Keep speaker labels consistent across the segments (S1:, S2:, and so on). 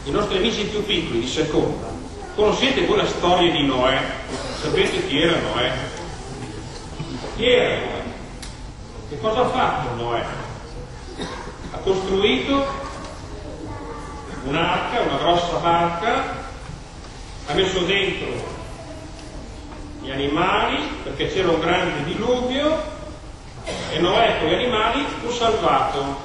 S1: i nostri amici più piccoli di seconda, conoscete voi la storia di Noè? Sapete chi era Noè? Chi era Noè? Che cosa ha fatto Noè? Ha costruito un'arca, una grossa barca, ha messo dentro gli animali perché c'era un grande diluvio e Noè con gli animali fu salvato.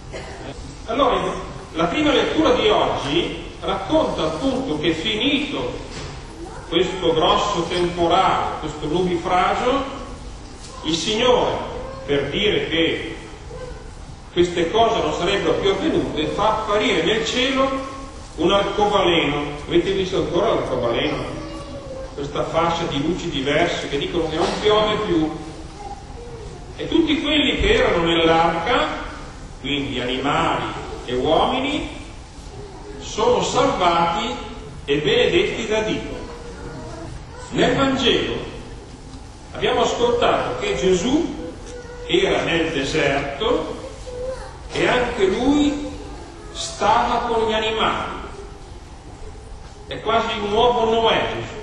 S1: Allora, la prima lettura di oggi racconta appunto che finito questo grosso temporale, questo nubifragio, il Signore, per dire che queste cose non sarebbero più avvenute, fa apparire nel cielo un arcobaleno. Avete visto ancora l'arcobaleno? Questa fascia di luci diverse che dicono che non piove più. E tutti quelli che erano nell'arca, quindi animali e uomini, sono salvati e benedetti da Dio. Nel Vangelo abbiamo ascoltato che Gesù era nel deserto e anche lui stava con gli animali. È quasi un nuovo Noè Gesù.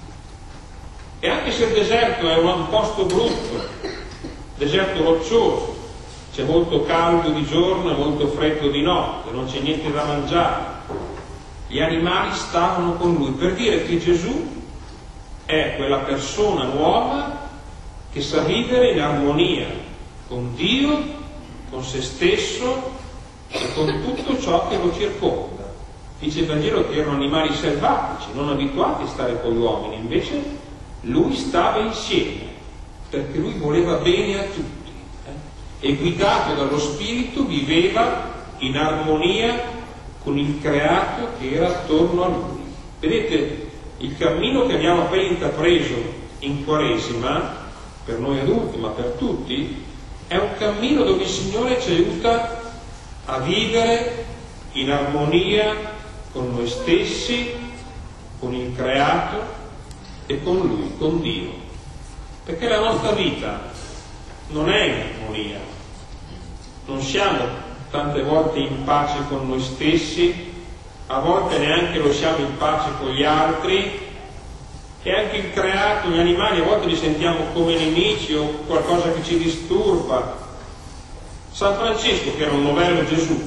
S1: E anche se il deserto è un posto brutto, deserto roccioso, c'è molto caldo di giorno e molto freddo di notte, non c'è niente da mangiare, gli animali stavano con lui, per dire che Gesù è quella persona nuova che sa vivere in armonia con Dio, con se stesso e con tutto ciò che lo circonda. Dice il Vangelo che erano animali selvatici, non abituati a stare con gli uomini, invece lui stava insieme, perché lui voleva bene a tutti. E guidato dallo Spirito viveva in armonia con il creato che era attorno a lui. Vedete, il cammino che abbiamo appena intrapreso in Quaresima, per noi adulti ma per tutti, è un cammino dove il Signore ci aiuta a vivere in armonia con noi stessi, con il creato e con Lui, con Dio. Perché la nostra vita non è in armonia, non siamo tante volte in pace con noi stessi, a volte neanche lo siamo in pace con gli altri, e anche il creato, gli animali, a volte li sentiamo come nemici o qualcosa che ci disturba. San Francesco, che era un novello Gesù,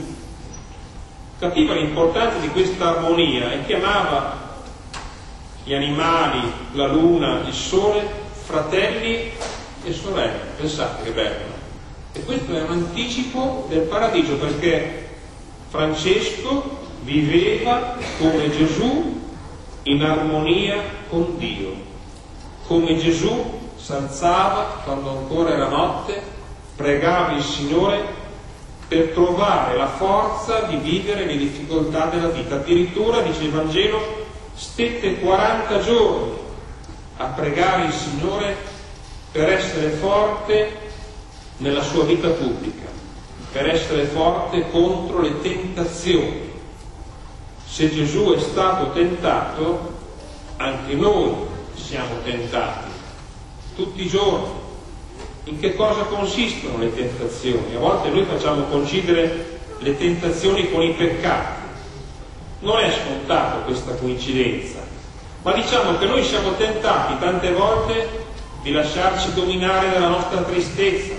S1: capiva l'importanza di questa armonia e chiamava gli animali, la luna, il sole, fratelli e sorelle. Pensate che bello. E questo è un anticipo del paradiso, perché Francesco viveva come Gesù in armonia con Dio, come Gesù s'alzava quando ancora era notte, pregava il Signore per trovare la forza di vivere le difficoltà della vita. Addirittura, dice il Vangelo, stette 40 giorni a pregare il Signore per essere forte nella sua vita pubblica, per essere forte contro le tentazioni. Se Gesù è stato tentato, anche noi siamo tentati tutti i giorni. In che cosa consistono le tentazioni? A volte noi facciamo coincidere le tentazioni con i peccati. Non è scontato questa coincidenza, ma diciamo che noi siamo tentati tante volte di lasciarci dominare dalla nostra tristezza,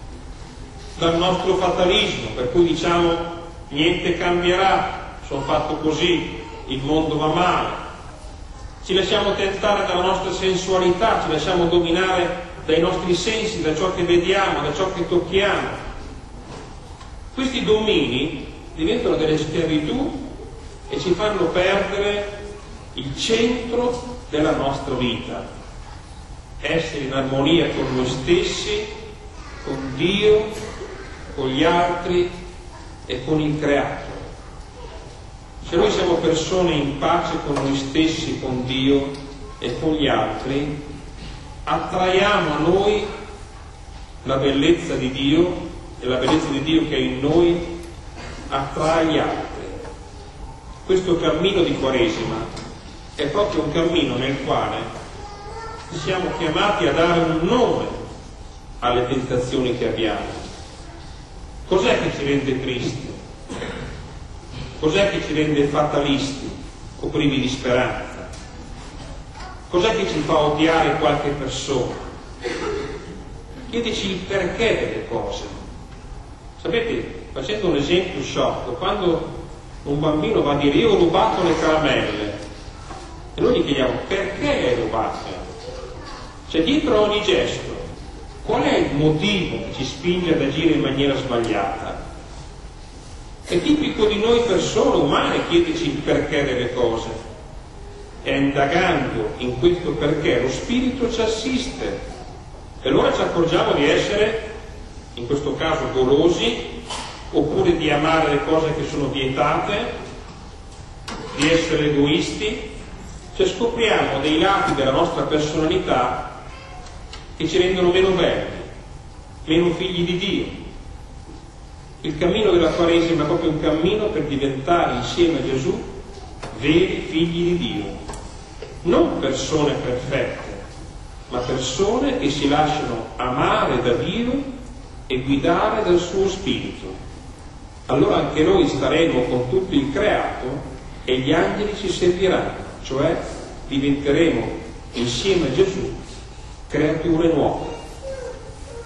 S1: dal nostro fatalismo, per cui diciamo niente cambierà, sono fatto così, il mondo va male. Ci lasciamo tentare dalla nostra sensualità, ci lasciamo dominare dai nostri sensi, da ciò che vediamo, da ciò che tocchiamo. Questi domini diventano delle schiavitù e ci fanno perdere il centro della nostra vita, essere in armonia con noi stessi, con Dio, con gli altri e con il creato. Se noi siamo persone in pace con noi stessi, con Dio e con gli altri, attraiamo a noi la bellezza di Dio, e la bellezza di Dio che è in noi attrae gli altri. Questo cammino di Quaresima è proprio un cammino nel quale siamo chiamati a dare un nome alle tentazioni che abbiamo. Cos'è che ci rende tristi? Cos'è che ci rende fatalisti o privi di speranza? Cos'è che ci fa odiare qualche persona? Chiedici il perché delle cose. Sapete, facendo un esempio sciocco, quando un bambino va a dire io ho rubato le caramelle e noi gli chiediamo perché le hai rubate? Cioè dietro ogni gesto qual è il motivo che ci spinge ad agire in maniera sbagliata? È tipico di noi persone umane chiederci il perché delle cose. E indagando in questo perché lo Spirito ci assiste. E allora ci accorgiamo di essere, in questo caso, golosi, oppure di amare le cose che sono vietate, di essere egoisti. Cioè scopriamo dei lati della nostra personalità che ci rendono meno belli, meno figli di Dio. Il cammino della Quaresima è proprio un cammino per diventare insieme a Gesù veri figli di Dio, non persone perfette, ma persone che si lasciano amare da Dio e guidare dal suo Spirito. Allora anche noi staremo con tutto il creato e gli angeli ci serviranno, cioè diventeremo insieme a Gesù creature nuove.